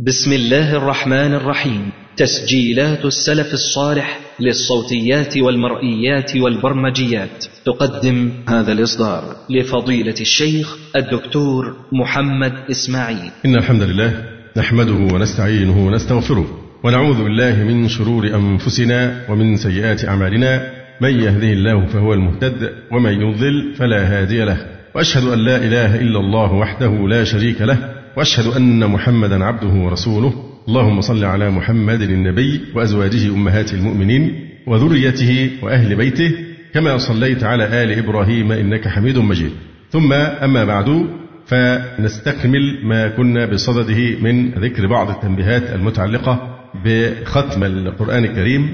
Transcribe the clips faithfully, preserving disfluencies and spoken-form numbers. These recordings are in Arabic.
بسم الله الرحمن الرحيم. تسجيلات السلف الصالح للصوتيات والمرئيات والبرمجيات تقدم هذا الإصدار لفضيلة الشيخ الدكتور محمد إسماعيل. إن الحمد لله نحمده ونستعينه ونستغفره ونعوذ بالله من شرور أنفسنا ومن سيئات أعمالنا، من يهده الله فهو المهتد ومن يضلل فلا هادي له، وأشهد أن لا إله إلا الله وحده لا شريك له، وأشهد أن محمدا عبده ورسوله. اللهم صل على محمد النبي وأزواجه أمهات المؤمنين وذريته وأهل بيته كما صليت على آل إبراهيم إنك حميد مجيد. ثم أما بعد، فنستكمل ما كنا بصدده من ذكر بعض التنبيهات المتعلقة بختم القرآن الكريم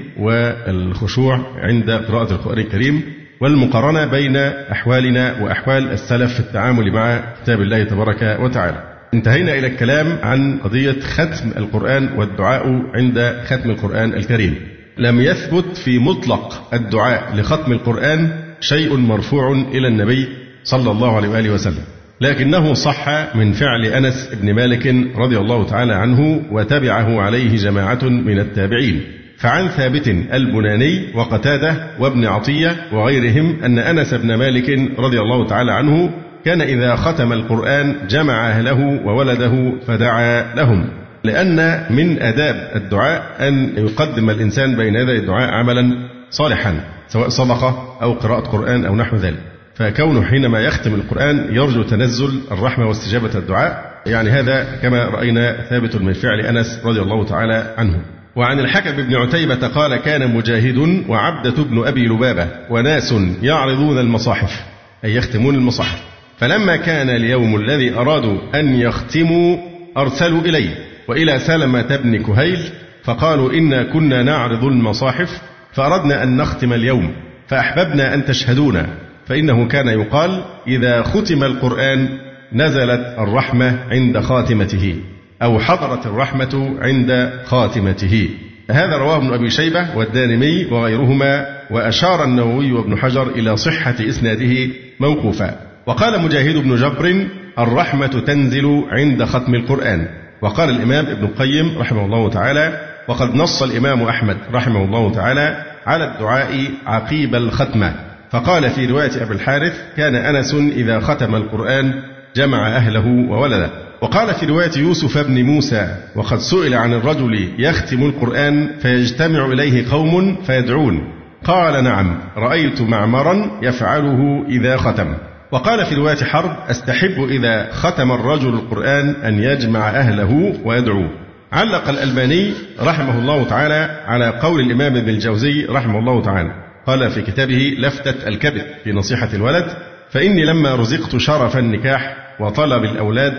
والخشوع عند قراءة القرآن الكريم، والمقارنة بين أحوالنا وأحوال السلف في التعامل مع كتاب الله تبارك وتعالى. انتهينا إلى الكلام عن قضية ختم القرآن والدعاء عند ختم القرآن الكريم. لم يثبت في مطلق الدعاء لختم القرآن شيء مرفوع إلى النبي صلى الله عليه وآله وسلم، لكنه صح من فعل أنس بن مالك رضي الله تعالى عنه وتبعه عليه جماعة من التابعين. فعن ثابت البناني وقتادة وابن عطية وغيرهم أن أنس بن مالك رضي الله تعالى عنه كان إذا ختم القرآن جمع أهله وولده فدعا لهم، لأن من آداب الدعاء أن يقدم الإنسان بين يدي الدعاء عملا صالحا، سواء صدقة أو قراءة قرآن أو نحو ذلك. فكونه حينما يختم القرآن يرجو تنزل الرحمة واستجابة الدعاء، يعني هذا كما رأينا ثابت من فعل أنس رضي الله تعالى عنه. وعن الحكم بن عتيبة قال: كان مجاهد وعبدة بن أبي لبابة وناس يعرضون المصاحف، أي يختمون المصاحف، فلما كان اليوم الذي أرادوا أن يختموا أرسلوا إليه وإلى سلمة بن كهيل فقالوا: إنا كنا نعرض المصاحف فأردنا أن نختم اليوم فأحببنا أن تشهدونا، فإنه كان يقال: إذا ختم القرآن نزلت الرحمة عند خاتمته، أو حضرت الرحمة عند خاتمته. هذا رواه ابن أبي شيبة والدارمي وغيرهما، وأشار النووي وابن حجر إلى صحة إسناده موقوفا. وقال مجاهد بن جبر: الرحمة تنزل عند ختم القرآن. وقال الإمام ابن القيم رحمه الله تعالى: وقد نص الإمام أحمد رحمه الله تعالى على الدعاء عقيب الختمة، فقال في رواية أبي الحارث: كان أنس إذا ختم القرآن جمع أهله وولده. وقال في رواية يوسف بن موسى: وقد سئل عن الرجل يختم القرآن فيجتمع إليه قوم فيدعون، قال: نعم، رأيت معمرا يفعله إذا ختم. وقال في رواية حرب: أستحب إذا ختم الرجل القرآن أن يجمع أهله ويدعو. علق الألباني رحمه الله تعالى على قول الإمام ابن الجوزي رحمه الله تعالى، قال في كتابه لفتة الكبد في نصيحة الولد: فإني لما رزقت شرف النكاح وطلب الأولاد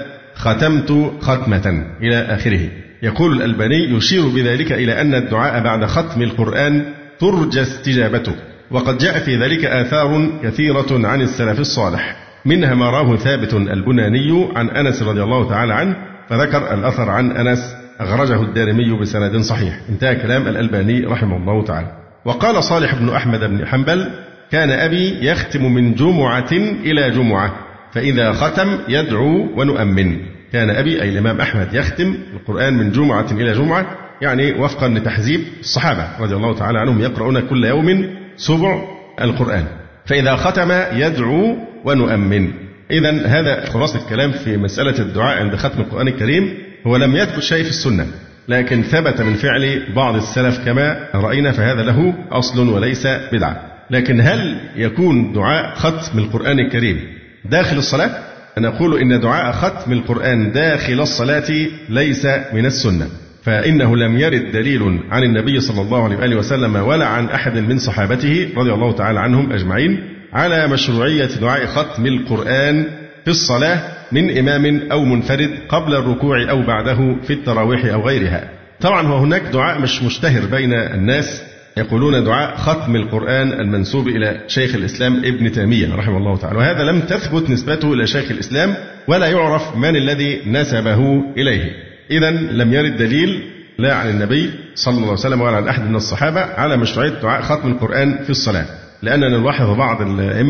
ختمت ختمة، إلى آخره. يقول الألباني: يشير بذلك إلى أن الدعاء بعد ختم القرآن ترجى استجابته، وقد جاء في ذلك آثار كثيرة عن السلف الصالح، منها ما راه ثابت البناني عن أنس رضي الله تعالى عنه، فذكر الأثر عن أنس أخرجه الدارمي بسند صحيح. انتهى كلام الألباني رحمه الله تعالى. وقال صالح بن أحمد بن حنبل: كان أبي يختم من جمعة إلى جمعة، فإذا ختم يدعو ونؤمن. كان أبي أي الإمام أحمد يختم القرآن من جمعة إلى جمعة، يعني وفقا لتحزيب الصحابة رضي الله تعالى عنهم يقرؤون كل يوم سبع القرآن، فإذا ختم يدعو ونؤمن. إذن هذا خلاصة الكلام في مسألة الدعاء عند ختم القرآن الكريم. هو لم يثبت شيء في السنة، لكن ثبت من فعل بعض السلف كما رأينا، فهذا له أصل وليس بدعة. لكن هل يكون دعاء ختم القرآن الكريم داخل الصلاة؟ نقول إن دعاء ختم القرآن داخل الصلاة ليس من السنة، فإنه لم يرد دليل عن النبي صلى الله عليه وآله وسلم ولا عن أحد من صحابته رضي الله تعالى عنهم أجمعين على مشروعية دعاء ختم القرآن في الصلاة من إمام أو منفرد قبل الركوع أو بعده في التراويح أو غيرها. طبعا هو هناك دعاء مش مشتهر بين الناس، يقولون دعاء ختم القرآن المنسوب إلى شيخ الإسلام ابن تيمية رحمه الله تعالى، وهذا لم تثبت نسبته إلى شيخ الإسلام ولا يعرف من الذي نسبه إليه. إذن لم يرد دليل لا عن النبي صلى الله عليه وسلم ولا عن أحد من الصحابة على مشروعية دعاء ختم القرآن في الصلاة، لأننا نلاحظ بعض الأئمة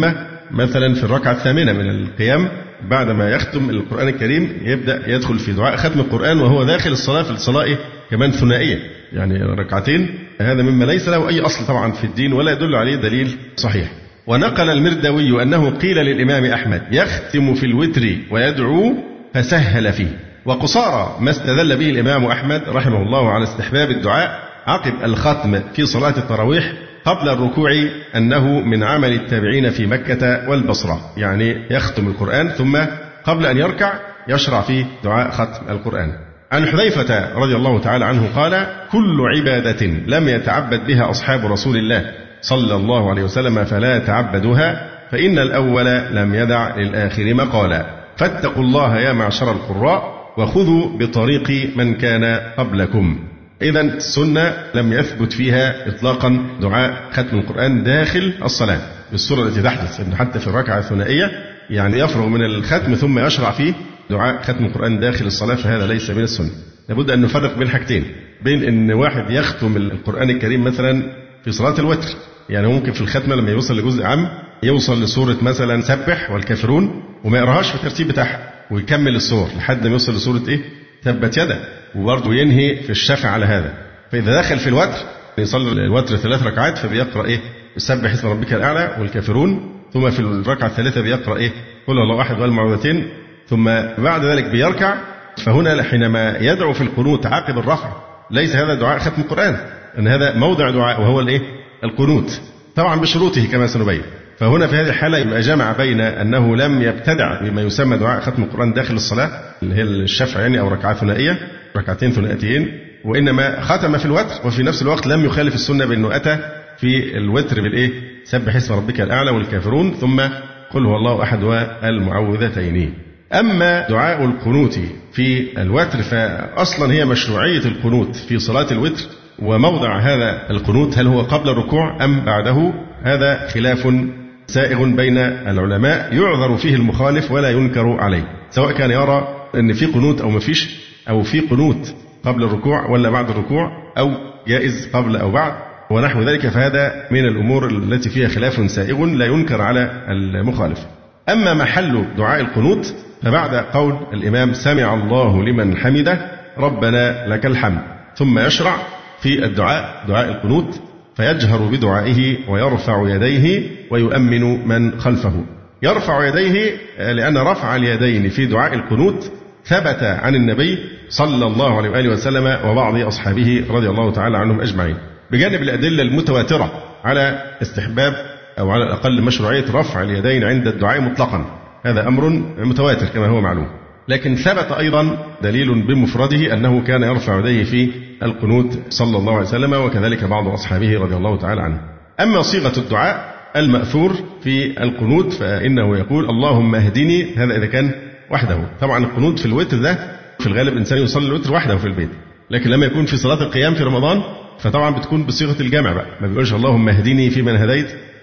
مثلا في الركعة الثامنة من القيام بعدما يختم القرآن الكريم يبدأ يدخل في دعاء ختم القرآن وهو داخل الصلاة، في الصلاة كمان ثنائية يعني ركعتين. هذا مما ليس له أي أصل طبعا في الدين ولا يدل عليه دليل صحيح. ونقل المرداوي أنه قيل للإمام أحمد يختم في الوتر ويدعو فسهل فيه. وقصارى ما استدل به الإمام أحمد رحمه الله على استحباب الدعاء عقب الختم في صلاة التراويح قبل الركوع أنه من عمل التابعين في مكة والبصرة، يعني يختم القرآن ثم قبل أن يركع يشرع في دعاء ختم القرآن. عن حذيفة رضي الله تعالى عنه قال: كل عبادة لم يتعبد بها أصحاب رسول الله صلى الله عليه وسلم فلا تعبدوها، فإن الأول لم يدع للآخر مقالا، فاتقوا الله يا معشر القراء وخذوا بطريق من كان قبلكم. إذا السنة لم يثبت فيها إطلاقا دعاء ختم القرآن داخل الصلاة بالصورة التي تحدث، إن حتى في الركعة الثنائية يعني يفرغ من الختم ثم يشرع فيه دعاء ختم القرآن داخل الصلاة، فهذا ليس من السنة. لابد أن نفرق بين حاجتين، بين أن واحد يختم القرآن الكريم مثلا في صلاة الوتر، يعني ممكن في الختمة لما يوصل لجزء عام يوصل لسورة مثلا سبح والكافرون وما يقراهاش في الترتيب بتاعها ويكمل السور لحد ما يوصل لسورة إيه؟ تبت يدا، وبرضه ينهي في الشفع على هذا. فإذا دخل في الوتر يصلي الوتر ثلاث ركعات فبيقرأ إيه؟ سبح اسم ربك الأعلى والكافرون، ثم في الركعة الثالثة بيقرأ إيه؟ قل هو الله أحد والمعوذتين، ثم بعد ذلك بيركع. فهنا حينما يدعو في القنوت عقب الرفع ليس هذا دعاء ختم القرآن، أن هذا موضع دعاء وهو الإيه؟ القنوت، طبعا بشروطه كما سنبين. فهنا في هذه الحالة يبقى جمع بين أنه لم يبتدع بما يسمى دعاء ختم القرآن داخل الصلاة اللي هي الشفع يعني أو ركعات ثنائية ركعتين ثنائيتين، وإنما ختم في الوتر، وفي نفس الوقت لم يخالف السنة بأنه أتى في الوتر بالإيه؟ سبح اسم ربك الأعلى والكافرون ثم قل هو الله أحد والمعوذتين. أما دعاء القنوت في الوتر فأصلا هي مشروعية القنوت في صلاة الوتر، وموضع هذا القنوت هل هو قبل الركوع أم بعده هذا خلاف سائغ بين العلماء يعذر فيه المخالف ولا ينكر عليه، سواء كان يرى أن في قنوت أو ما فيش، أو في قنوت قبل الركوع ولا بعد الركوع، أو جائز قبل أو بعد ونحو ذلك، فهذا من الأمور التي فيها خلاف سائغ لا ينكر على المخالف. أما محل دعاء القنوت فبعد قول الإمام سمع الله لمن حمده ربنا لك الحمد، ثم يشرع في الدعاء دعاء القنوت فيجهر بدعائه ويرفع يديه ويؤمن من خلفه. يرفع يديه لأن رفع اليدين في دعاء القنوت ثبت عن النبي صلى الله عليه وآله وسلم وبعض أصحابه رضي الله تعالى عنهم أجمعين، بجانب الأدلة المتواترة على استحباب أو على الأقل مشروعية رفع اليدين عند الدعاء مطلقا، هذا أمر متواتر كما هو معلوم. لكن ثبت أيضا دليل بمفرده أنه كان يرفع يديه في القنوت صلى الله عليه وسلم، وكذلك بعض أصحابه رضي الله تعالى عنه. أما صيغة الدعاء المأثور في القنوت فإنه يقول اللهم اهدني، هذا إذا كان وحده. طبعا القنوت في الوتر ده في الغالب إنسان يصلي الوتر وحده في البيت، لكن لما يكون في صلاة القيام في رمضان فطبعا بتكون بصيغة الجمع بقى، ما بيقولش اللهم اهدني في من هديت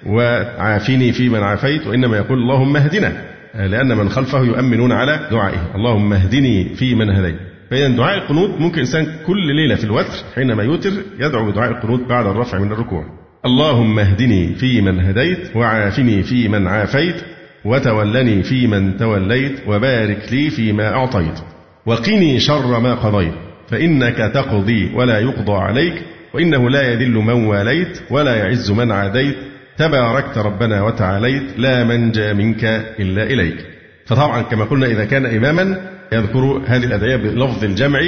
وعافيني في من عافيت، وإنما يقول اللهم اهدنا، لأن من خلفه يؤمنون على دعائه اللهم اهدني في من هديت. فإذا دعاء القنوت ممكن إنسان كل ليلة في الوتر حينما يوتر يدعو بدعاء القنوت بعد الرفع من الركوع، اللهم اهدني في من هديت وعافني في من عافيت وتولني في من توليت وبارك لي فيما أعطيت وقني شر ما قضيت فإنك تقضي ولا يقضى عليك وإنه لا يذل من واليت ولا يعز من عاديت تباركت ربنا وتعاليت لا منجى منك إلا إليك. فطبعا كما قلنا إذا كان إماما يذكر هذه الأدعية بلفظ الجمع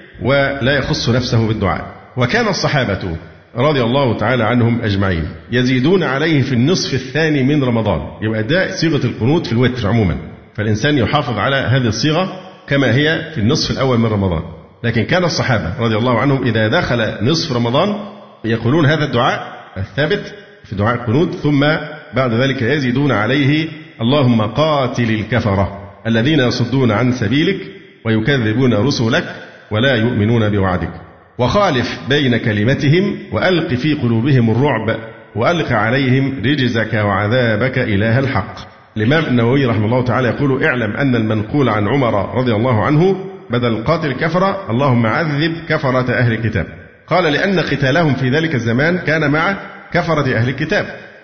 ولا يخص نفسه بالدعاء. وكان الصحابة رضي الله تعالى عنهم أجمعين يزيدون عليه في النصف الثاني من رمضان، يبقى ده صيغة القنوت في الوتر عموما، فالإنسان يحافظ على هذه الصيغة كما هي في النصف الأول من رمضان. لكن كان الصحابة رضي الله عنهم إذا دخل نصف رمضان يقولون هذا الدعاء الثابت في دعاء القنوت، ثم بعد ذلك يزيدون عليه اللهم قاتل الكفرة الذين يصدون عن سبيلك ويكذبون رسلك ولا يؤمنون بوعدك وخالف بين كلمتهم وألق في قلوبهم الرعب وألق عليهم رجزك وعذابك إله الحق. الإمام النووي رحمه الله تعالى يقول اعلم أن المنقول عن عمر رضي الله عنه بدل قاتل الكفرة اللهم عذب كفرة أهل الكتاب، قال لأن قتالهم في ذلك الزمان كان مع كفرة أهل الكتاب،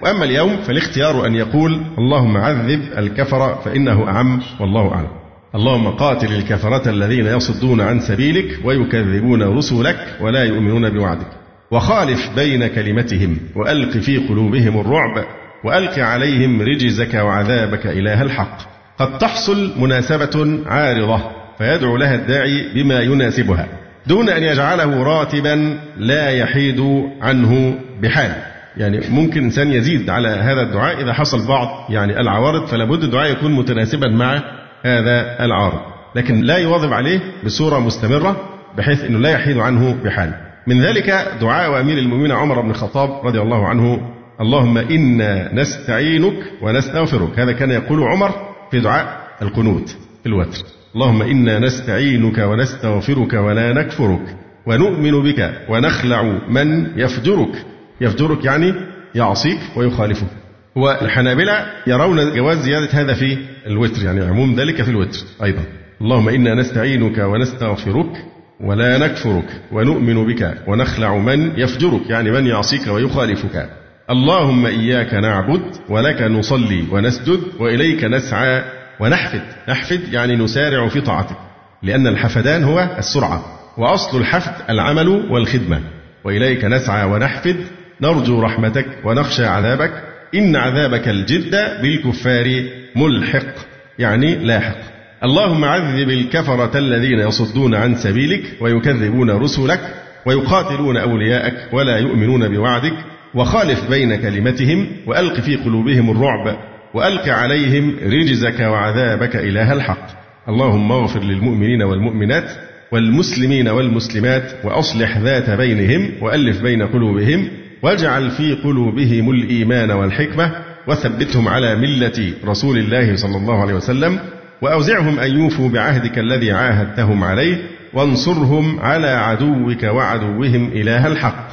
وأما اليوم فالاختيار أن يقول اللهم عذب الكفر فإنه أعم والله أعلم. اللهم قاتل الكفرة الذين يصدون عن سبيلك ويكذبون رسلك ولا يؤمنون بوعدك، وخالف بين كلمتهم وألق في قلوبهم الرعب وألق عليهم رجزك وعذابك إله الحق. قد تحصل مناسبة عارضة فيدعو لها الداعي بما يناسبها دون أن يجعله راتبا لا يحيد عنه بحال. يعني ممكن إنسان يزيد على هذا الدعاء إذا حصل بعض يعني العوارض، فلا بد الدعاء يكون متناسبا مع هذا العارض، لكن لا يواظب عليه بصورة مستمرة بحيث أنه لا يحيد عنه بحال. من ذلك دعاء أمير المؤمنين عمر بن الخطاب رضي الله عنه اللهم إنا نستعينك ونستغفرك. هذا كان يقول عمر في دعاء القنوت في الوتر. اللهم إنا نستعينك ونستغفرك ولا نكفرك ونؤمن بك ونخلع من يفجرك. يفجرك يعني يعصيك ويخالفك. والحنابلة يرون جواز زيادة هذا في الوتر، يعني عموم ذلك في الوتر أيضا. اللهم إنا نستعينك ونستغفرك ولا نكفرك ونؤمن بك ونخلع من يفجرك، يعني من يعصيك ويخالفك. اللهم إياك نعبد ولك نصلي ونسجد وإليك نسعى ونحفد. نحفد يعني نسارع في طاعتك، لأن الحفدان هو السرعة، وأصل الحفد العمل والخدمة. وإليك نسعى ونحفد نرجو رحمتك ونخشى عذابك إن عذابك الجد بالكفار ملحق، يعني لاحق. اللهم عذب الكفرة الذين يصدون عن سبيلك ويكذبون رسلك ويقاتلون أولياءك ولا يؤمنون بوعدك، وخالف بين كلمتهم وألق في قلوبهم الرعب وألق عليهم رجزك وعذابك إله الحق. اللهم اغفر للمؤمنين والمؤمنات والمسلمين والمسلمات وأصلح ذات بينهم وألف بين قلوبهم واجعل في قلوبهم الإيمان والحكمة وثبتهم على ملة رسول الله صلى الله عليه وسلم، وأوزعهم أن يوفوا بعهدك الذي عاهدتهم عليه، وانصرهم على عدوك وعدوهم إله الحق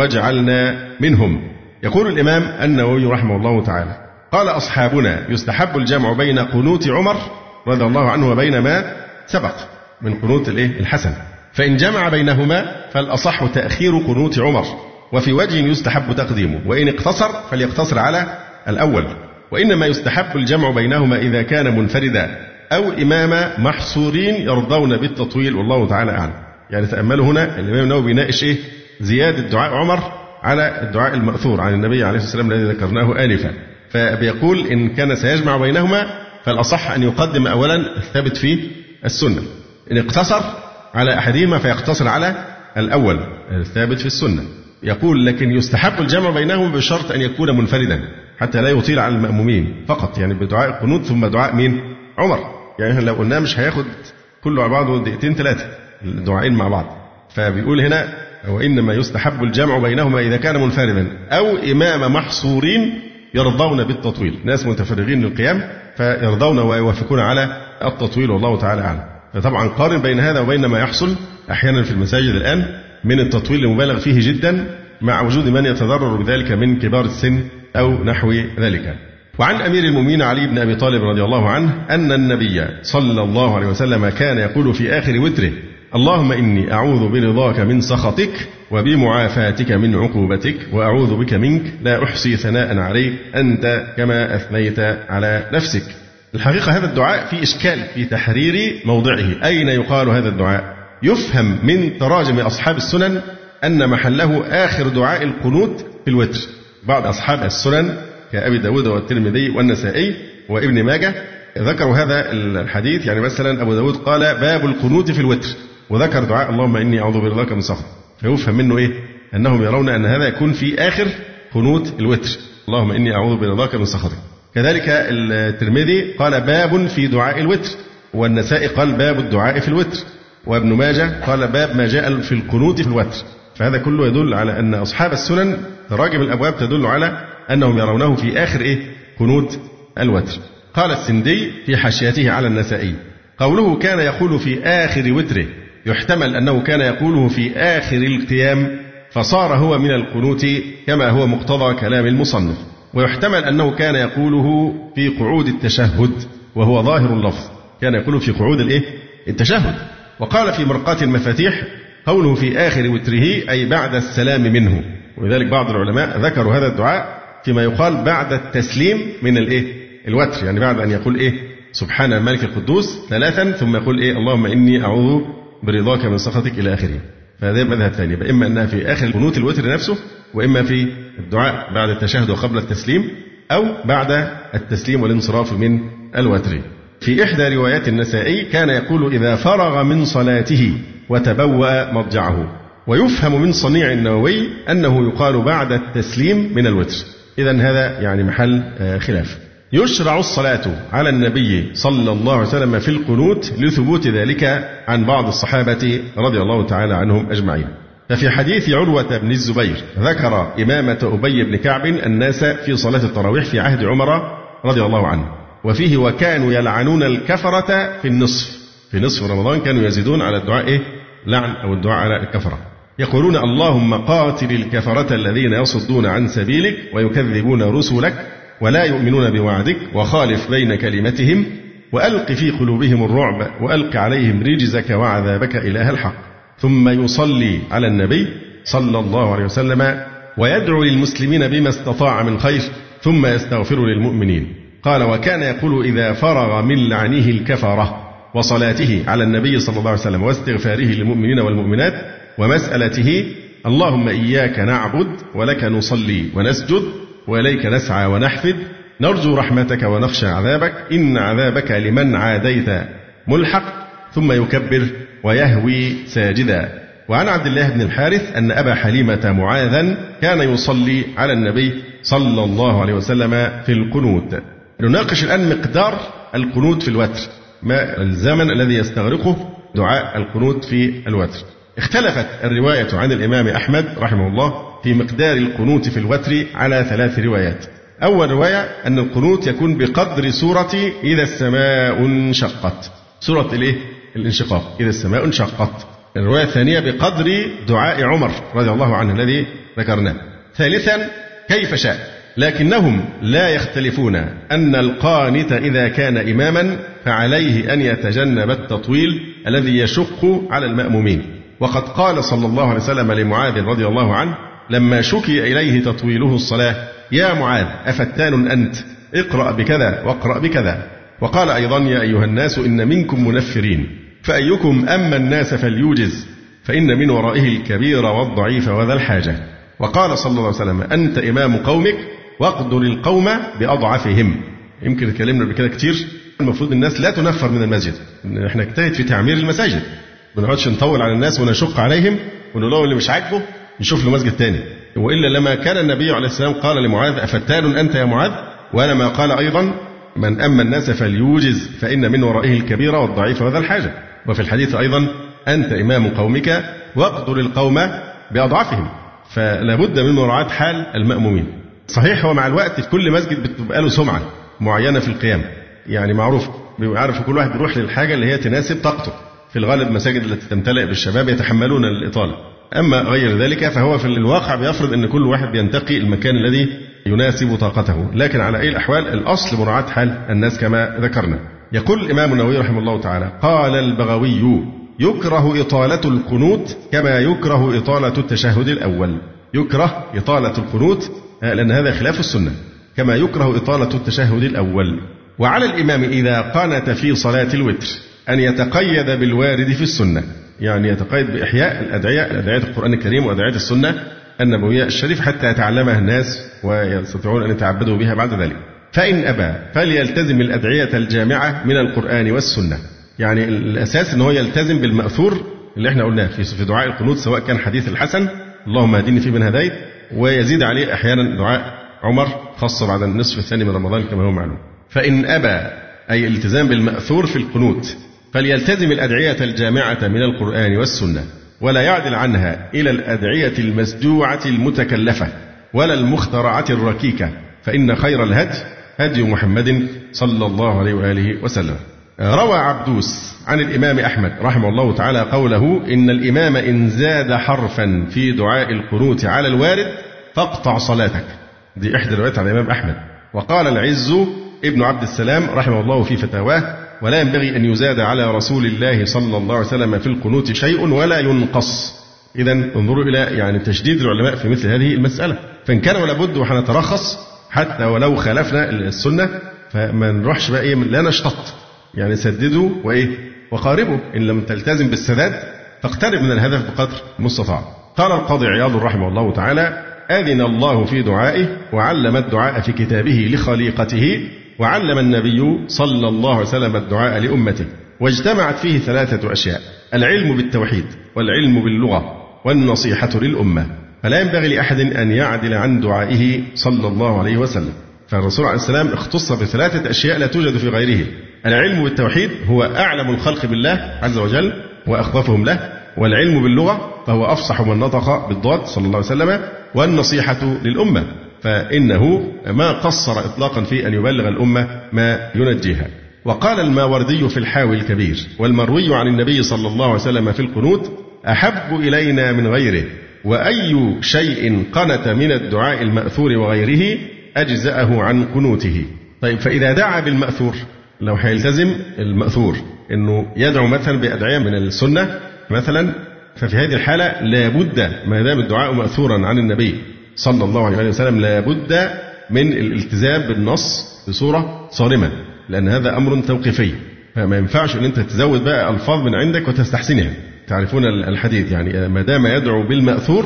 واجعلنا منهم. يقول الإمام النووي رحمه الله تعالى قال أصحابنا يستحب الجمع بين قنوت عمر رضي الله عنه وبين ما سبق من قنوت الحسن، فإن جمع بينهما فالأصح تأخير قنوت عمر، وفي وجه يستحب تقديمه، وإن اقتصر فليقتصر على الأول. وإنما يستحب الجمع بينهما إذا كان منفردا أو إمام محصورين يرضون بالتطويل، والله تعالى أعلم. يعني تأملوا هنا الإمام النووي بيناقش إيه؟ زيادة دعاء عمر على الدعاء المأثور عن النبي عليه الصلاة والسلام الذي ذكرناه آنفا. فبيقول إن كان سيجمع بينهما فالأصح أن يقدم أولا الثابت في السنة، إن اقتصر على أحدهما فيقتصر على الأول الثابت في السنة. يقول لكن يستحب الجمع بينهم بشرط أن يكون منفردا حتى لا يطيل على المأمومين فقط، يعني بدعاء القنوت ثم دعاء مين؟ عمر. يعني لو قلنا مش هياخد كله على بعضه دقيقتين ثلاثة الدعائين مع بعض. فبيقول هنا وإنما يستحب الجمع بينهما إذا كان منفردا أو إمام محصورين يرضون بالتطويل، ناس متفرغين للقيام فيرضون ويوافقون على التطويل، والله تعالى أعلم. فطبعا قارن بين هذا وبين ما يحصل أحيانا في المساجد الآن من التطويل المبالغ فيه جدا مع وجود من يتضرر بذلك من كبار السن أو نحو ذلك. وعن أمير المؤمنين علي بن أبي طالب رضي الله عنه أن النبي صلى الله عليه وسلم كان يقول في آخر وتره اللهم إني أعوذ برضاك من سخطك وبمعافاتك من عقوبتك وأعوذ بك منك لا أحصي ثناء عليك أنت كما أثنيت على نفسك. الحقيقة هذا الدعاء في إشكال في تحرير موضعه، أين يقال هذا الدعاء؟ يفهم من تراجم أصحاب السنن أن محله آخر دعاء القنوت في الوتر. بعض أصحاب السنن كأبي داود والترمذي والنسائي وابن ماجه ذكروا هذا الحديث. يعني مثلا أبو داود قال باب القنوت في الوتر وذكر دعاء اللهم إني أعوذ برضاك من سخطك، فيفهم منه إيه؟ أنهم يرون أن هذا يكون في آخر قنوت الوتر، اللهم إني أعوذ برضاك من سخطك. كذلك الترمذي قال باب في دعاء الوتر، والنسائي قال باب الدعاء في الوتر، وابن ماجه قال باب ما جاء في القنوت في الوتر. فهذا كله يدل على أن أصحاب السنن تراجم الأبواب تدل على أنهم يرونه في آخر إيه؟ قنوت الوتر. قال السندي في حاشيته على النسائي قوله كان يقول في آخر وتره يحتمل أنه كان يقوله في آخر القيام فصار هو من القنوت كما هو مقتضى كلام المصنف، ويحتمل أنه كان يقوله في قعود التشهد وهو ظاهر اللفظ، كان يقوله في قعود الإيه؟ التشهد. وقال في مرقات المفاتيح قوله في آخر وتره أي بعد السلام منه، ولذلك بعض العلماء ذكروا هذا الدعاء فيما يقال بعد التسليم من الإيه؟ الوتر، يعني بعد أن يقول إيه؟ سبحان الملك القدوس ثلاثا ثم يقول إيه؟ اللهم إني أعوذ برضاك من سخطك إلى آخره. فهذا مذهب ثاني، إما أنها في آخر قنوت الوتر نفسه، وإما في الدعاء بعد التشهد وقبل التسليم، أو بعد التسليم والانصراف من الوتر. في إحدى روايات النسائي كان يقول إذا فرغ من صلاته وتبوأ مضجعه. ويفهم من صنيع النووي أنه يقال بعد التسليم من الوتر. إذن هذا يعني محل خلاف. يشرع الصلاة على النبي صلى الله عليه وسلم في القنوت لثبوت ذلك عن بعض الصحابة رضي الله تعالى عنهم أجمعين. ففي حديث عروة بن الزبير ذكر إمامة أبي بن كعب الناس في صلاة التراويح في عهد عمر رضي الله عنه، وفيه وكانوا يلعنون الكفرة في النصف، في نصف رمضان كانوا يزيدون على الدعاء إيه؟ لعن أو الدعاء على الكفرة، يقولون اللهم قاتل الكفرة الذين يصدون عن سبيلك ويكذبون رسلك ولا يؤمنون بوعدك وخالف بين كلمتهم وألق في قلوبهم الرعب وألق عليهم رجزك وعذابك إله الحق. ثم يصلي على النبي صلى الله عليه وسلم ويدعو للمسلمين بما استطاع من خير ثم يستغفر للمؤمنين. قال وكان يقول إذا فرغ من لعنه الكفرة وصلاته على النبي صلى الله عليه وسلم واستغفاره للمؤمنين والمؤمنات ومسألته اللهم إياك نعبد ولك نصلي ونسجد وإليك نسعى ونحفد نرجو رحمتك ونخشى عذابك إن عذابك لمن عاديت ملحق، ثم يكبر ويهوي ساجدا. وعن عبد الله بن الحارث أن أبا حليمة معاذا كان يصلي على النبي صلى الله عليه وسلم في القنوت. نناقش الآن مقدار القنوت في الوتر، ما الزمن الذي يستغرقه دعاء القنوت في الوتر. اختلفت الرواية عن الإمام أحمد رحمه الله في مقدار القنوت في الوتر على ثلاث روايات. أول رواية أن القنوت يكون بقدر سورة إذا السماء انشقت، سورة الإيه؟ الانشقاق، إذا السماء انشقت. الرواية الثانية بقدر دعاء عمر رضي الله عنه الذي ذكرناه. ثالثا كيف شاء، لكنهم لا يختلفون أن القانت إذا كان إماما فعليه أن يتجنب التطويل الذي يشق على المأمومين. وقد قال صلى الله عليه وسلم لمعاذ رضي الله عنه لما شكي إليه تطويله الصلاة يا معاذ أفتان أنت اقرأ بكذا واقرأ بكذا. وقال أيضا يا أيها الناس إن منكم منفرين فأيكم أما الناس فليوجز فإن من ورائه الكبير والضعيف وذا الحاجة. وقال صلى الله عليه وسلم أنت إمام قومك واقدر القوم بأضعفهم. يمكن اتكلمنا بكده كتير. المفروض الناس لا تنفر من المسجد، احنا نجتهد في تعمير المساجد، ما نقعدش نطول على الناس ونشق عليهم ونقول له اللي مش عاجبه نشوف له مسجد تاني. وإلا لما كان النبي عليه السلام قال لمعاذ أفتان أنت يا معاذ، ولما قال أيضا من أما الناس فليوجز فإن من ورائه الكبير والضعيف وذا الحاجة. وفي الحديث أيضا أنت إمام قومك واقدر القوم بأضعفهم. فلا بد من مراعاة حال المأمومين. صحيح هو مع الوقت في كل مسجد بتبقى له سمعة معينة في القيام، يعني معروف بيبقى عارف كل واحد بيروح للحاجة اللي هي تناسب طاقته. في الغالب مساجد التي تمتلئ بالشباب يتحملون الإطالة، أما غير ذلك فهو في الواقع بيفرض أن كل واحد بينتقي المكان الذي يناسب طاقته. لكن على أي الأحوال الأصل مراعاة حال الناس كما ذكرنا. يقول الإمام النووي رحمه الله تعالى قال البغوي يكره إطالة القنوت كما يكره إطالة التشهد الأول. يكره إطالة القنوت لأن هذا خلاف السنة، كما يكره إطالة التشهد الأول. وعلى الإمام إذا قنت في صلاة الوتر أن يتقيد بالوارد في السنة، يعني يتقيد بإحياء الأدعية الأدعية القرآن الكريم وأدعية السنة النبوية الشريف حتى يتعلمها الناس ويستطيعون أن يتعبدوا بها بعد ذلك. فإن أبى فليلتزم الأدعية الجامعة من القرآن والسنة. يعني الأساس أنه يلتزم بالمأثور اللي احنا قلناه في دعاء القنوت، سواء كان حديث الحسن اللهم اهدني فيمن هديت، ويزيد عليه أحيانا دعاء عمر خاصة بعد النصف الثاني من رمضان كما هو معلوم. فإن أبى أي الالتزام بالمأثور في القنوت فليلتزم الأدعية الجامعة من القرآن والسنة ولا يعدل عنها إلى الأدعية المسجوعة المتكلفة ولا المخترعة الركيكة، فإن خير الهدي هدي محمد صلى الله عليه وآله وسلم. روى عبدوس عن الإمام أحمد رحمه الله تعالى قوله إن الإمام إن زاد حرفا في دعاء القنوت على الوارد فاقطع صلاتك. دي إحدى الروايات عن الإمام أحمد. وقال العز ابن عبد السلام رحمه الله في فتاواه ولا ينبغي أن يزاد على رسول الله صلى الله عليه وسلم في القنوت شيء ولا ينقص. إذن انظروا إلى يعني تشديد العلماء في مثل هذه المسألة. فإن كان ولا بد وحنترخص حتى ولو خالفنا السنة فما نروحش بقى إيه لا نشتط، يعني سددوا وإيه وقاربوا، إن لم تلتزم بالسداد تقترب من الهدف بقدر المستطاع. قال القاضي عياض رحمه الله تعالى: أذن الله في دعائه وعلم الدعاء في كتابه لخليقته، وعلم النبي صلى الله عليه وسلم الدعاء لأمته، واجتمعت فيه ثلاثة أشياء: العلم بالتوحيد، والعلم باللغة، والنصيحة للأمة. فلا ينبغي لأحد أن يعدل عن دعائه صلى الله عليه وسلم. فالرسول عليه السلام اختص بثلاثة أشياء لا توجد في غيره: العلم بالتوحيد، هو أعلم الخلق بالله عز وجل وأخوفهم له، والعلم باللغة فهو أفصح من نطق بالضاد صلى الله عليه وسلم، والنصيحة للأمة فإنه ما قصر إطلاقا في أن يبلغ الأمة ما ينجيها. وقال الماوردي في الحاوي الكبير: والمروي عن النبي صلى الله عليه وسلم في القنوت أحب إلينا من غيره، وأي شيء قنت من الدعاء المأثور وغيره أجزأه عن قنوته. طيب، فإذا دعا بالمأثور، لو هيلتزم المأثور إنه يدعو مثلا بأدعية من السنة مثلا، ففي هذه الحالة لابد ما دام الدعاء مأثورا عن النبي صلى الله عليه وسلم لابد من الالتزام بالنص بصورة صارمة، لأن هذا أمر توقيفي، فما ينفعش أن أنت تزود بقى ألفاظ من عندك وتستحسنها. تعرفون الحديث، يعني ما دام يدعو بالمأثور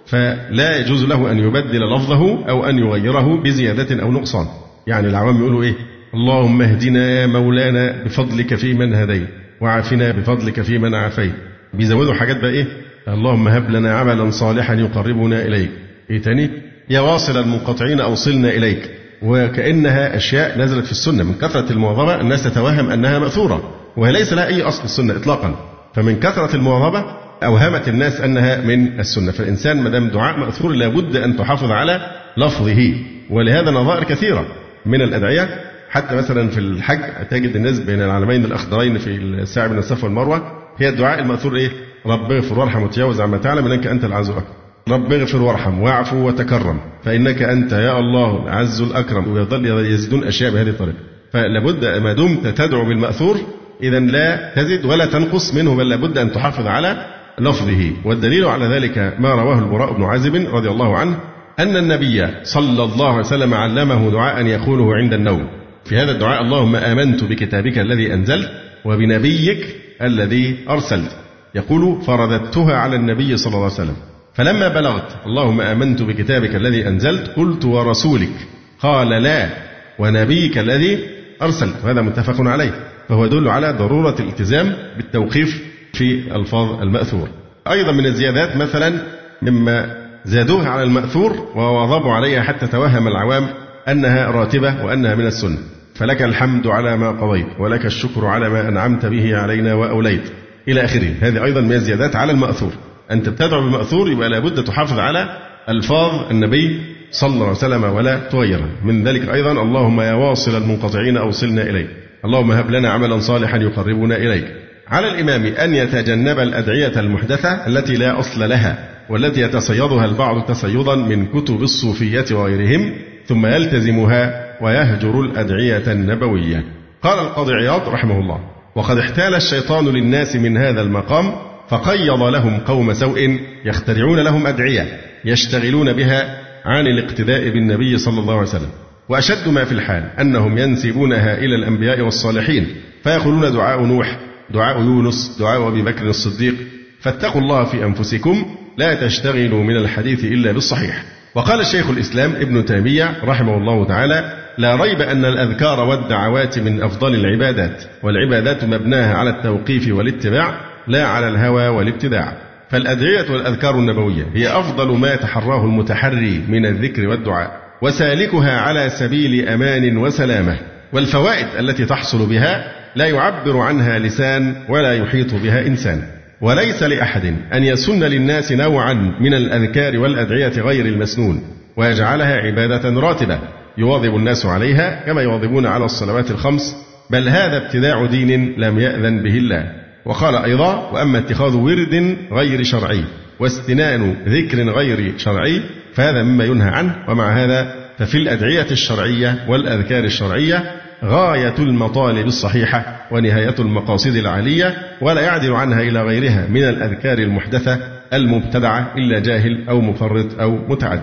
فلا يجوز له أن يبدل لفظه أو أن يغيره بزيادة أو نقصان. يعني العوام يقولوا إيه: اللهم اهدنا يا مولانا بفضلك في من هديت، وعافنا بفضلك في من عافيت. بيزودوا حاجات بقى إيه: اللهم هب لنا عملا صالحا يقربنا إليك. إيه تاني؟ يا واصل المنقطعين أوصلنا إليك. وكأنها أشياء نزلت في السنة. من كثرة المواظبة الناس تتوهم أنها مأثورة، وليس لها أي أصل السنة إطلاقا، فمن كثرة المواظبة أوهمت الناس أنها من السنة. فالإنسان ما دام دعاء مأثور لابد أن تحافظ على لفظه. ولهذا نظائر كثيرة من الأدعية، حتى مثلا في الحج تجد الناس بين العلمين الأخضرين في السعي بين الصفا والمروة هي الدعاء المأثور إيه: رب اغفر وارحم وتجاوز عما تعلم إنك أنت العز الأكرم، رب اغفر وارحم واعفو وتكرم فإنك أنت يا الله العز الأكرم، ويظل يزيدون أشياء بهذه الطريقة. فلابد ما دمت تدعو بالمأثور إذا لا تزد ولا تنقص منه، بل لابد أن تحافظ على لفظه. والدليل على ذلك ما رواه البراء بن عازب رضي الله عنه أن النبي صلى الله عليه وسلم علمه دعاء يقوله عند النوم. في هذا الدعاء: اللهم آمنت بكتابك الذي أنزلت وبنبيك الذي أرسلت. يقول: فرددتها على النبي صلى الله عليه وسلم، فلما بلغت اللهم آمنت بكتابك الذي أنزلت قلت: ورسولك؟ قال: لا، ونبيك الذي أرسلت. وهذا متفق عليه، فهو يدل على ضرورة الالتزام بالتوقيف في ألفاظ المأثور. أيضا من الزيادات مثلا مما زادوها على المأثور وواظبوا عليها حتى توهم العوام أنها راتبة وأنها من السنة: فلك الحمد على ما قضيت، ولك الشكر على ما أنعمت به علينا وأوليت، إلى آخره. هذه أيضا من الزيادات على المأثور. أنت بتدعو بالمأثور يبقى لابد تحافظ على ألفاظ النبي صلى الله عليه وسلم ولا تغيرها. من ذلك أيضا: اللهم يا واصل المنقطعين أوصلنا إليك، اللهم هب لنا عملا صالحا يقربنا إليك. على الإمام أن يتجنب الأدعية المحدثة التي لا أصل لها، والتي يتصيدها البعض تصيدا من كتب الصوفية وغيرهم، ثم يلتزمها ويهجر الأدعية النبوية. قال القاضي عياض رحمه الله: وقد احتال الشيطان للناس من هذا المقام، فقيض لهم قوم سوء يخترعون لهم أدعية يشتغلون بها عن الاقتداء بالنبي صلى الله عليه وسلم. وأشد ما في الحال أنهم ينسبونها إلى الأنبياء والصالحين، فيقولون: دعاء نوح، دعاء يونس، دعاء أبي بكر الصديق. فاتقوا الله في أنفسكم، لا تشتغلوا من الحديث إلا بالصحيح. وقال الشيخ الإسلام ابن تيمية رحمه الله تعالى: لا ريب أن الأذكار والدعوات من أفضل العبادات، والعبادات مبناها على التوقيف والاتباع لا على الهوى والابتداع. فالأدعية والأذكار النبوية هي أفضل ما يتحراه المتحري من الذكر والدعاء، وسالكها على سبيل أمان وسلامة. والفوائد التي تحصل بها لا يعبر عنها لسان ولا يحيط بها إنسان. وليس لأحد أن يسن للناس نوعا من الأذكار والأدعية غير المسنون ويجعلها عبادة راتبة يواظب الناس عليها كما يواظبون على الصلوات الخمس، بل هذا ابتداع دين لم يأذن به الله. وقال أيضا: وأما اتخاذ ورد غير شرعي واستنان ذكر غير شرعي فهذا مما ينهى عنه. ومع هذا ففي الأدعية الشرعية والأذكار الشرعية غاية المطالب الصحيحة ونهاية المقاصد العالية، ولا يعدل عنها إلى غيرها من الأذكار المحدثة المبتدعة إلا جاهل أو مفرط أو متعد.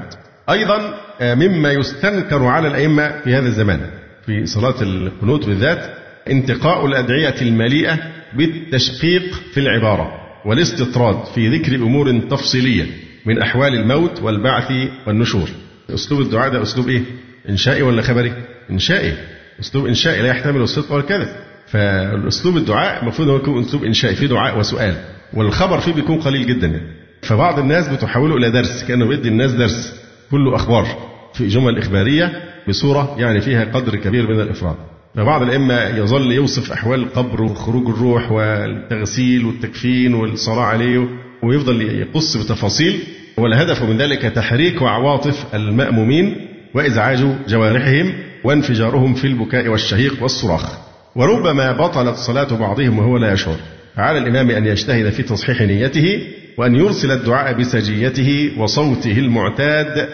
أيضا مما يستنكر على الأئمة في هذا الزمان في صلاة القنوت بالذات انتقاء الأدعية المليئة بالتشقيق في العبارة والاستطراد في ذكر أمور تفصيلية من أحوال الموت والبعث والنشور. أسلوب الدعاء ده أسلوب إيه؟ إنشائي ولا خبري؟ إنشائي. أسلوب إنشائي لا يحتمل الصدق والكذب. فالأسلوب الدعاء المفروض أن يكون أسلوب إنشائي فيه دعاء وسؤال، والخبر فيه بيكون قليل جدا يعني. فبعض الناس بتحوله إلى درس، كأنه بيدي الناس درس كله أخبار في جمل إخبارية بصورة يعني فيها قدر كبير من الإفراط. فبعض الأئمة يظل يوصف أحوال القبر وخروج الروح والتغسيل والتكفين والصلاة عليه، ويفضل يقص بتفاصيل، والهدف من ذلك تحريك عواطف المأمومين وإزعاج جوارحهم وانفجارهم في البكاء والشهيق والصراخ. وربما بطلت صلاة بعضهم وهو لا يشعر. فعلى الإمام أن يجتهد في تصحيح نيته، وأن يرسل الدعاء بسجيته وصوته المعتاد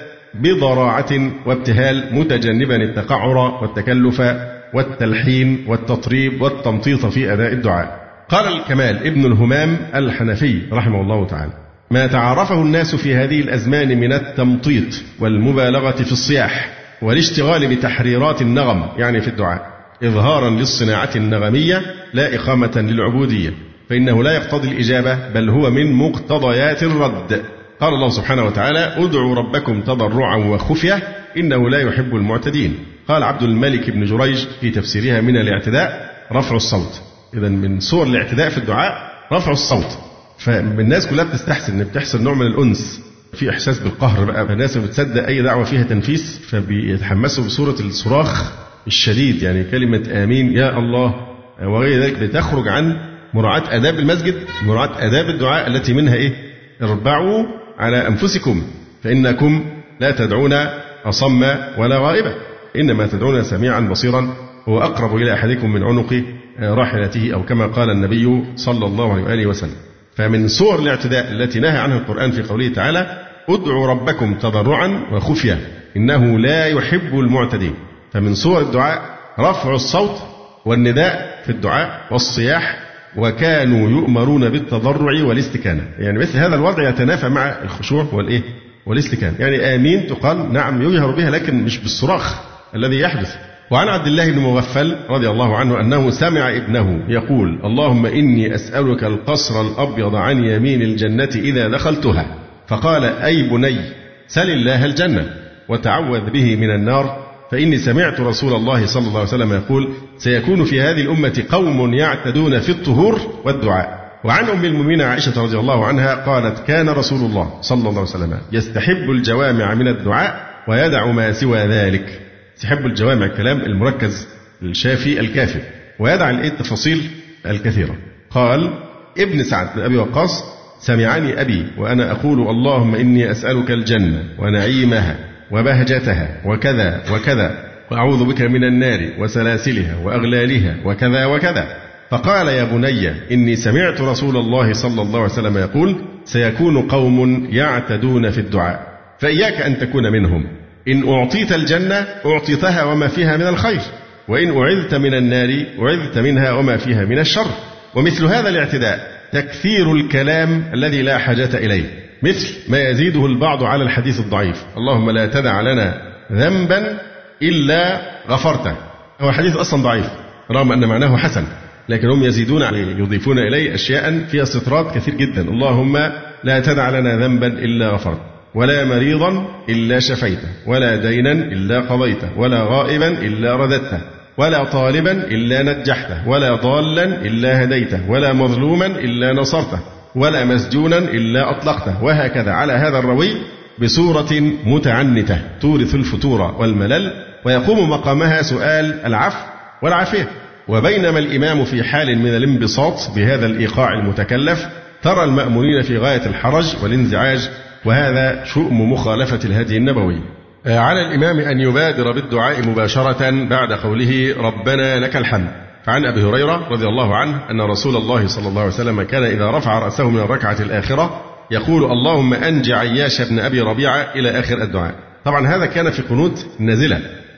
بضراعة وابتهال، متجنبا التقعر والتكلف والتلحين والتطريب والتمطيط في أداء الدعاء. قال الكمال ابن الهمام الحنفي رحمه الله تعالى: ما تعرفه الناس في هذه الأزمان من التمطيط والمبالغة في الصياح والاشتغال بتحريرات النغم يعني في الدعاء إظهارا للصناعة النغمية لا إقامة للعبودية، فإنه لا يقتضي الإجابة بل هو من مقتضيات الرد. قال الله سبحانه وتعالى: ادعوا ربكم تضرعا وخفية إنه لا يحب المعتدين. قال عبد الملك بن جريج في تفسيرها: من الاعتداء رفع الصوت. إذا من صور الاعتداء في الدعاء رفع الصوت. فالناس كلها بتستحسن إن بتحصل نوع من الأنس، في إحساس بالقهر بقى، فالناس بتصدق أي دعوة فيها تنفيس فبيتحمسوا بصورة الصراخ الشديد، يعني كلمة آمين يا الله وغير ذلك، بتخرج عن مراعاة آداب المسجد، مراعاة آداب الدعاء التي منها إيه؟ اربعوا على أنفسكم فإنكم لا تدعون أصم ولا غائبا، إنما تدعون سميعا بصيرا هو أقرب إلى أحدكم من عنق راحلته، أو كما قال النبي صلى الله عليه وآله وسلم. فمن صور الاعتداء التي نهى عنها القرآن في قوله تعالى: ادعوا ربكم تضرعا وخفية إنه لا يحب المعتدين. فمن صور الدعاء رفع الصوت والنداء في الدعاء والصياح، وكانوا يؤمرون بالتضرع والاستكانة. يعني مثل هذا الوضع يتنافى مع الخشوع والإيه والاستكانة. يعني آمين تقال نعم يجهر بها لكن مش بالصراخ الذي يحدث. وعن عبد الله بن مغفل رضي الله عنه أنه سمع ابنه يقول: اللهم إني أسألك القصر الأبيض عن يمين الجنة إذا دخلتها. فقال: أي بني سل الله الجنة وتعوذ به من النار، فإني سمعت رسول الله صلى الله عليه وسلم يقول: سيكون في هذه الأمة قوم يعتدون في الطهور والدعاء. وعن أم المؤمنين عائشة رضي الله عنها قالت: كان رسول الله صلى الله عليه وسلم يستحب الجوامع من الدعاء ويدع ما سوى ذلك. يستحب الجوامع الكلام المركز الشافي الكافي، ويدع التفاصيل الكثيرة. قال ابن سعد بن أبي وقاص: سمعني أبي وأنا أقول: اللهم إني أسألك الجنة ونعيمها وبهجتها وكذا وكذا، وأعوذ بك من النار وسلاسلها وأغلالها وكذا وكذا. فقال: يا بني إني سمعت رسول الله صلى الله عليه وسلم يقول: سيكون قوم يعتدون في الدعاء، فإياك أن تكون منهم. إن أعطيت الجنة أعطيتها وما فيها من الخير، وإن أعذت من النار أعذت منها وما فيها من الشر. ومثل هذا الاعتداء تكثير الكلام الذي لا حاجة إليه، مثل ما يزيده البعض على الحديث الضعيف: اللهم لا تدع لنا ذنبا إلا غفرته. هو حديث أصلا ضعيف رغم أن معناه حسن، لكن هم يزيدون يضيفون إليه أشياء فيها استطراد كثير جدا. اللهم لا تدع لنا ذنبا إلا غفرته، ولا مريضا إلا شفيته، ولا دينا إلا قضيته، ولا غائبا إلا رددته، ولا طالبا إلا نجحته، ولا ضالا إلا هديته، ولا مظلوما إلا نصرته، ولا مسجونا إلا أطلقته. وهكذا على هذا الروي بصورة متعنتة تورث الفتور والملل، ويقوم مقامها سؤال العفو والعافية. وبينما الإمام في حال من الانبساط بهذا الإيقاع المتكلف، ترى المأمونين في غاية الحرج والانزعاج، وهذا شؤم مخالفة الهدي النبوي. على الإمام أن يبادر بالدعاء مباشرة بعد قوله ربنا لك الحمد. فعن أبي هريرة رضي الله عنه أن رسول الله صلى الله عليه وسلم كان إذا رفع رأسه من الركعة الآخرة يقول: اللهم أنج عياش بن أبي ربيعة إلى آخر الدعاء. طبعا هذا كان في قنوت النازلة،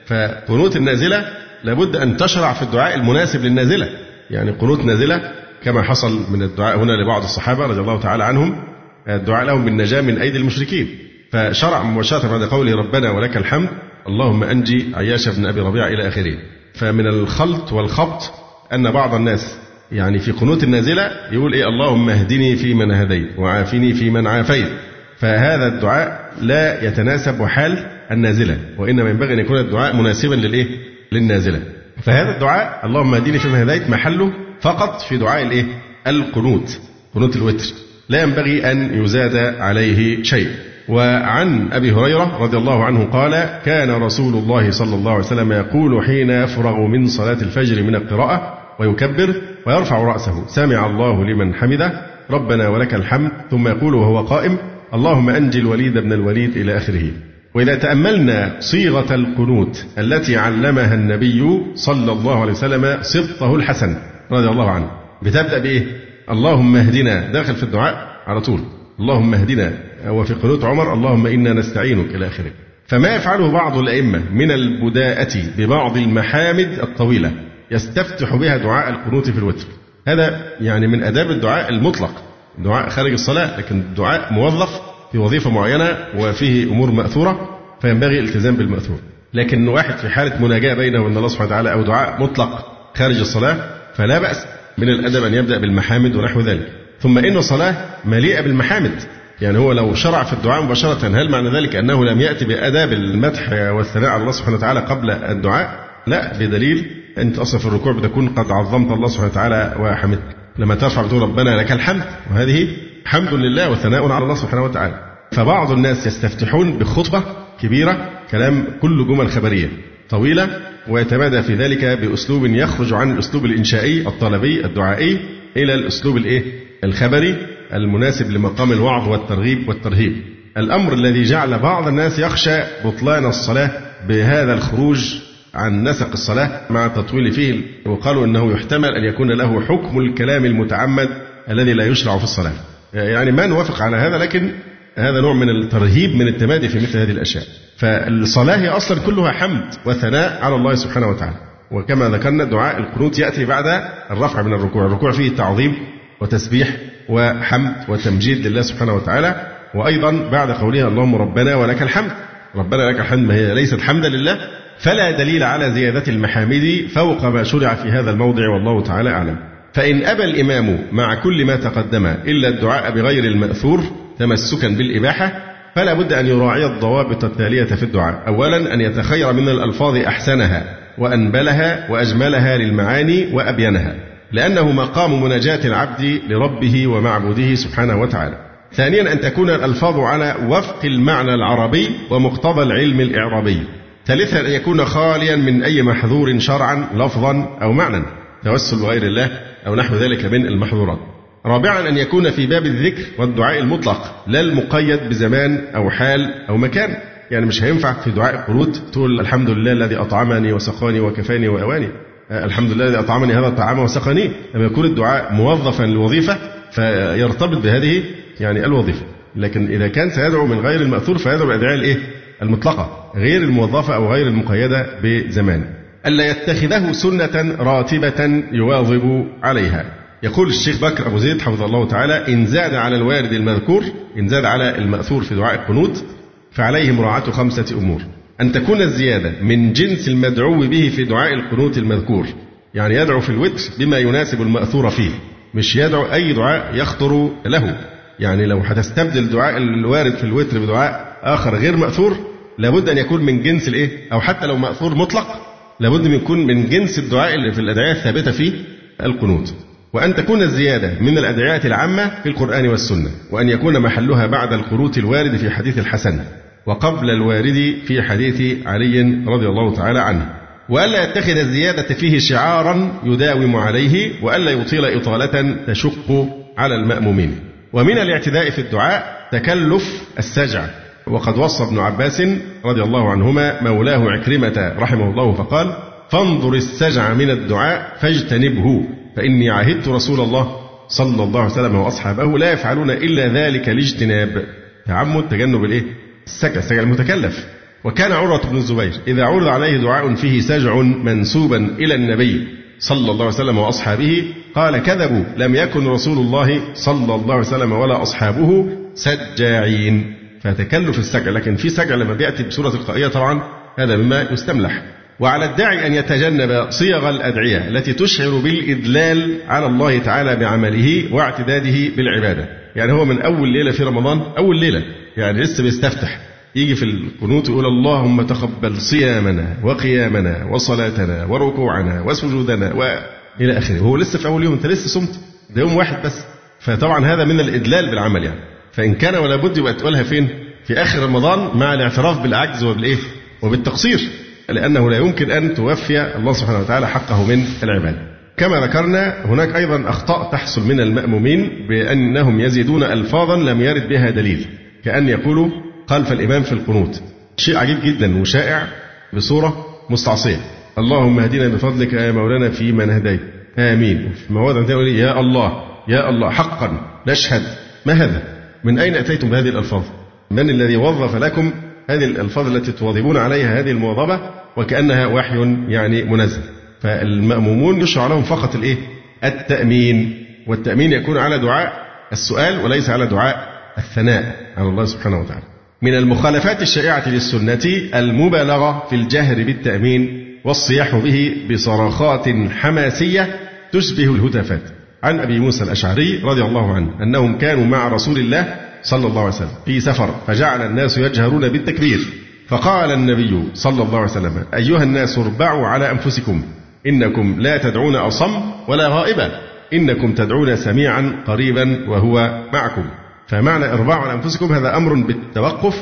فقنوت النازلة لابد أن تشرع في الدعاء المناسب للنازلة. يعني قنوت نازلة كما حصل من الدعاء هنا لبعض الصحابة رضي الله تعالى عنهم، الدعاء لهم بالنجاة من أيدي المشركين، فشرع مباشرة بعد قوله ربنا ولك الحمد اللهم أنجي عياش بن أبي ربيعة إلى آخره. فمن الخلط والخبط أن بعض الناس يعني في قنوت النازلة يقول إيه اللهم اهدني فيمن هديت وعافني فيمن عافيت، فهذا الدعاء لا يتناسب وحال النازلة، وإنما ينبغي أن يكون الدعاء مناسبا للإيه؟ للنازلة. فهذا الدعاء اللهم اهدني فيمن هديت محله فقط في دعاء الإيه؟ القنوت، قنوت الوتر، لا ينبغي أن يزاد عليه شيء. وعن أبي هريرة رضي الله عنه قال كان رسول الله صلى الله عليه وسلم يقول حين يفرغ من صلاة الفجر من القراءة ويكبر ويرفع رأسه سمع الله لمن حمده ربنا ولك الحمد، ثم يقول وهو قائم اللهم أنجي الوليد بن الوليد إلى آخره. وإذا تأملنا صيغة القنوت التي علمها النبي صلى الله عليه وسلم سبطه الحسن رضي الله عنه، بتبدأ بإيه؟ اللهم اهدنا، داخل في الدعاء على طول اللهم اهدنا، وفي قنوت عمر اللهم إنا نستعينك إلى آخره. فما يفعله بعض الأئمة من البداءة ببعض المحامد الطويلة يستفتح بها دعاء القنوت في الوتر، هذا يعني من آداب الدعاء المطلق، دعاء خارج الصلاة، لكن الدعاء موظف في وظيفة معينة وفيه أمور مأثورة فينبغي الالتزام بالمأثور. لكن واحد في حالة مناجاة بينه وبين الله سبحانه وتعالى أو دعاء مطلق خارج الصلاة فلا بأس من الأدب أن يبدأ بالمحامد ونحو ذلك. ثم إن الصلاة مليئة بالمحامد، يعني هو لو شرع في الدعاء مباشرة هل معنى ذلك أنه لم يأتي بآداب المدح والثناء على الله سبحانه وتعالى قبل الدعاء؟ لا، بدليل أنت أصلا في الركوع بتكون قد عظمت الله سبحانه وتعالى وحمدت، لما ترفع بتقول ربنا لك الحمد، وهذه حمد لله وثناء على الله سبحانه وتعالى. فبعض الناس يستفتحون بخطبة كبيرة كلام كل جمل خبرية طويلة ويتمادى في ذلك بأسلوب يخرج عن الأسلوب الإنشائي الطلبي الدعائي إلى الأسلوب الإيه؟ الخبري المناسب لمقام الوعظ والترغيب والترهيب. الأمر الذي جعل بعض الناس يخشى بطلان الصلاة بهذا الخروج عن نسق الصلاة مع التطويل فيه، وقالوا أنه يحتمل أن يكون له حكم الكلام المتعمد الذي لا يشرع في الصلاة. يعني ما نوافق على هذا، لكن هذا نوع من الترهيب من التمادي في مثل هذه الأشياء. فالصلاة هي أصلا كلها حمد وثناء على الله سبحانه وتعالى، وكما ذكرنا دعاء القنوت يأتي بعد الرفع من الركوع، الركوع فيه تعظيم وتسبيح وحمد وتمجيد لله سبحانه وتعالى، وأيضا بعد قولها اللهم ربنا ولك الحمد، ربنا لك الحمد ما هي ليست حمدا لله، فلا دليل على زيادة المحامد فوق ما شرع في هذا الموضع والله تعالى أعلم. فإن أبى الإمام مع كل ما تقدم إلا الدعاء بغير المأثور تمسكا بالإباحة فلا بد أن يراعي الضوابط التالية في الدعاء. أولا أن يتخير من الألفاظ أحسنها وأنبلها وأجملها للمعاني وأبينها، لأنه مقام مناجاة العبد لربه ومعبوده سبحانه وتعالى. ثانيا أن تكون الألفاظ على وفق المعنى العربي ومقتضى العلم الإعرابي. ثالثا أن يكون خاليا من أي محظور شرعا لفظا أو معنى، توسل بغير الله أو نحو ذلك من المحظورات. رابعا أن يكون في باب الذكر والدعاء المطلق لا المقيد بزمان أو حال أو مكان، يعني مش هينفع في دعاء القنوت تقول الحمد لله الذي أطعمني وسقاني وكفاني وأواني، الحمد لله الذي أطعمني هذا الطعام وسقاني، لما يكون الدعاء موظفا للوظيفة فيرتبط بهذه يعني الوظيفة. لكن إذا كان سيدعو من غير المأثور فيدعو بالأدعية الإيه؟ المطلقة غير الموظفة أو غير المقيدة بزمان. ألا يتخذه سنة راتبة يواظب عليها. يقول الشيخ بكر أبو زيد حفظه الله تعالى إن زاد على الوارد المذكور، إن زاد على المأثور في دعاء القنوت فعليه مراعاة خمسة أمور. أن تكون الزيادة من جنس المدعو به في دعاء القنوت المذكور، يعني يدعو في الوتر بما يناسب المأثور فيه، مش يدعو أي دعاء يخطر له. يعني لو هتستبدل دعاء الوارد في الوتر بدعاء آخر غير مأثور لابد أن يكون من جنس الإيه؟ أو حتى لو مأثور مطلق لابد أن يكون من جنس الدعاء اللي في الأدعية الثابتة في القنوت. وأن تكون الزيادة من الأدعية العامة في القرآن والسنة، وأن يكون محلها بعد القنوت الوارد في حديث الحسن وقبل الوارد في حديث علي رضي الله تعالى عنه. وألا يتخذ الزيادة فيه شعارا يداوم عليه، وألا يطيل إطالة تشق على المأمومين. ومن الاعتداء في الدعاء تكلف السجع، وقد وصى ابن عباس رضي الله عنهما مولاه عكرمة رحمه الله فقال فانظر السجع من الدعاء فاجتنبه فإني عهدت رسول الله صلى الله عليه وسلم وأصحابه لا يفعلون إلا ذلك الاجتناب، تعمد تجنب الإيه؟ السجع، السجع المتكلف. وكان عروة بن الزبير إذا عرض عليه دعاء فيه سجع منسوبا إلى النبي صلى الله عليه وسلم وأصحابه قال كذبوا، لم يكن رسول الله صلى الله عليه وسلم ولا أصحابه سجاعين. فتكلف السجع، لكن في سجع لما بيأتي بصورة تلقائية طبعا هذا مما يستملح. وعلى الداعي أن يتجنب صيغ الأدعية التي تشعر بالإدلال على الله تعالى بعمله واعتداده بالعبادة. يعني هو من أول ليلة في رمضان، أول ليلة يعني لسه بيستفتح، يجي في القنوت يقول اللهم تقبل صيامنا وقيامنا وصلاتنا وركوعنا وسجودنا وإلى آخره، وهو لسه في أول يوم، أنت لسه صمت ده يوم واحد بس. فطبعا هذا من الإدلال بالعمل يعني، فإن كان ولا بد يبقى تقولها فين؟ في آخر رمضان مع الاعتراف بالعجز وبالإيه؟ وبالتقصير، لأنه لا يمكن أن توفي الله سبحانه وتعالى حقه من العبادة. كما ذكرنا هناك أيضا أخطاء تحصل من المأمومين بأنهم يزيدون ألفاظا لم يرد بها دليل، كأن يقولوا خلف الإمام في القنوت، شيء عجيب جدا وشائع بصورة مستعصية. اللهم اهدنا بفضلك يا مولانا في من هديت آمين. في مواضع تقول يا الله يا الله حقا نشهد. ما هذا؟ من أين أتيتم بهذه الألفاظ؟ من الذي وظف لكم هذه الألفاظ التي تواظبون عليها هذه المواظبة وكأنها وحي يعني منزل؟ فالمأمومون يشرع لهم فقط الإيه؟ التأمين، والتأمين يكون على دعاء السؤال وليس على دعاء الثناء على الله سبحانه وتعالى. من المخالفات الشائعة للسنة المبالغة في الجهر بالتأمين والصياح به بصراخات حماسية تشبه الهتافات. عن أبي موسى الأشعري رضي الله عنه أنهم كانوا مع رسول الله صلى الله عليه وسلم في سفر، فجعل الناس يجهرون بالتكبير، فقال النبي صلى الله عليه وسلم أيها الناس اربعوا على أنفسكم، إنكم لا تدعون أصم ولا غائبا، إنكم تدعون سميعا قريبا وهو معكم. فمعنى اربعوا على أنفسكم هذا أمر بالتوقف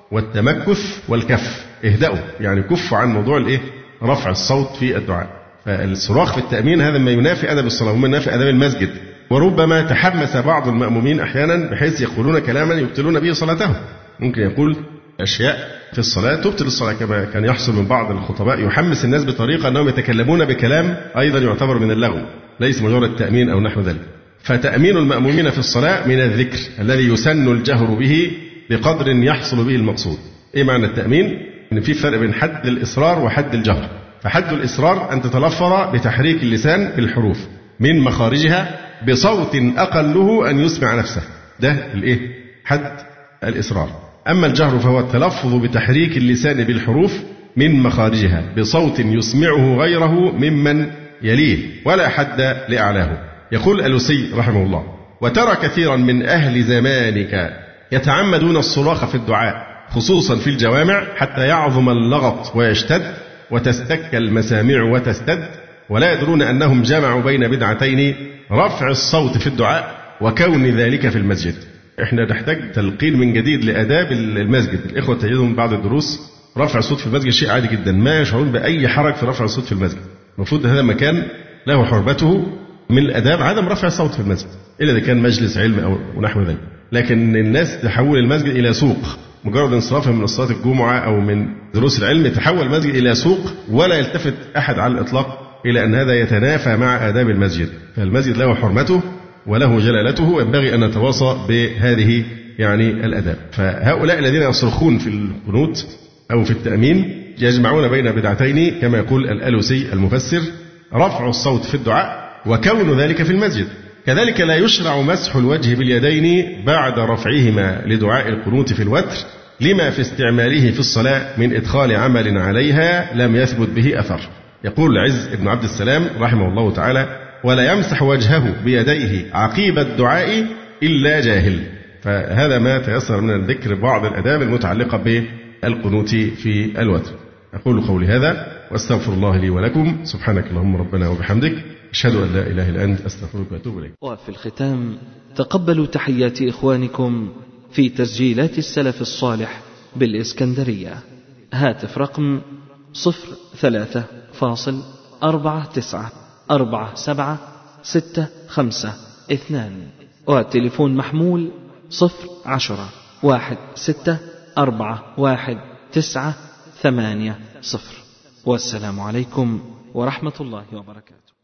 والتمكث والكف، اهدأوا يعني كفوا عن موضوع الإيه؟ رفع الصوت في الدعاء. فالصراخ في التأمين هذا ما ينافي أدب الصلاة وما ينافي أدب المسجد. وربما تحمس بعض المأمومين أحيانا بحيث يقولون كلاما يبطلون به صلاتهم، ممكن يقول أشياء في الصلاة تبطل الصلاة، كما كان يحصل من بعض الخطباء يحمس الناس بطريقة أنهم يتكلمون بكلام أيضا يعتبر من اللغو ليس مجرد تأمين أو نحو ذلك. فتأمين المأمومين في الصلاة من الذكر الذي يسن الجهر به بقدر يحصل به المقصود. إيه معنى التأمين؟ إن في فرق بين حد الإصرار وحد الجهر. فحد الإصرار أن تتلفظ بتحريك اللسان بالحروف من مخارجها بصوت أقله أن يسمع نفسه، ده الإيه؟ حد الإصرار. أما الجهر فهو التلفظ بتحريك اللسان بالحروف من مخارجها بصوت يسمعه غيره ممن يليه ولا حد لأعلاه. يقول الألوسي رحمه الله وترى كثيرا من أهل زمانك يتعمدون الصراخ في الدعاء خصوصا في الجوامع حتى يعظم اللغط ويشتد وتستك المسامع وتستد، ولا يدرون أنهم جمعوا بين بدعتين رفع الصوت في الدعاء وكون ذلك في المسجد. احنا نحتاج تلقين من جديد لآداب المسجد. الإخوة تجدهم بعض الدروس رفع الصوت في المسجد شيء عادي جدا، ما يشعرون بأي حرج في رفع الصوت في المسجد. المفروض هذا مكان له حرمته من الآداب عدم رفع الصوت في المسجد إلا إذا كان مجلس علم أو نحو ذلك. لكن الناس تحول المسجد إلى سوق، مجرد انصرافهم من صلاة الجمعة أو من دروس العلم تحول المسجد إلى سوق، ولا يلتفت أحد على الإطلاق إلى أن هذا يتنافى مع آداب المسجد. فالمسجد له حرمته وله جلالته، وينبغي أن نتواصى بهذه يعني الآداب. فهؤلاء الذين يصرخون في القنوت أو في التأمين يجمعون بين بدعتين كما يقول الألوسي المفسر: رفع الصوت في الدعاء وكون ذلك في المسجد. كذلك لا يشرع مسح الوجه باليدين بعد رفعهما لدعاء القنوت في الوتر لما في استعماله في الصلاة من إدخال عمل عليها لم يثبت به أثر. يقول عز بن عبد السلام رحمه الله تعالى: ولا يمسح وجهه بيديه عقيب الدعاء إلا جاهل. فهذا ما تيسر من الذكر بعض الآداب المتعلقة بالقنوت في الوتر. أقول قولي هذا وأستغفر الله لي ولكم. سبحانك اللهم ربنا وبحمدك، أشهد أن لا إله إلا أنت، أستغفرك وأتوب إليك. وفي الختام تقبلوا تحيات إخوانكم في تسجيلات السلف الصالح بالإسكندرية. هاتف رقم صفر ثلاثة فاصل أربعة تسعة أربعة سبعة ستة خمسة اثنان، والتليفون محمول صفر عشرة واحد ستة أربعة واحد تسعة ثمانية صفر. والسلام عليكم ورحمة الله وبركاته.